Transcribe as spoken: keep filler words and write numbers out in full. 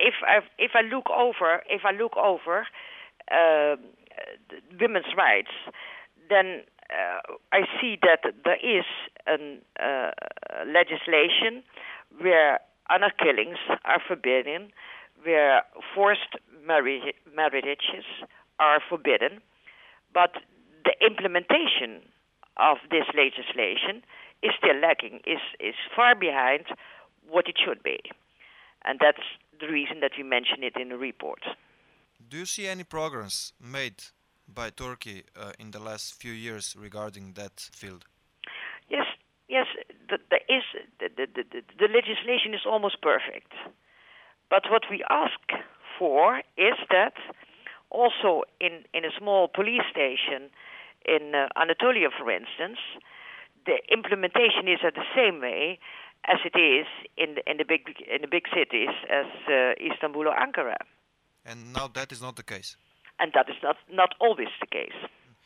if I if I look over if I look over uh, women's rights, then uh, I see that there is an uh, legislation where honor killings are forbidden, where forced marri- marriages are forbidden, but the implementation of this legislation is still lacking, is is far behind what it should be. And that's the reason that we mention it in the report. Do you see any progress made by Turkey uh, in the last few years regarding that field? Yes, yes, the, there is, the, the, the, the legislation is almost perfect. But what we ask for is that also in, in a small police station in uh, Anatolia, for instance, the implementation is at the same way as it is in the, in the big in the big cities as uh, Istanbul or Ankara. And now that is not the case. And that is not, not always the case.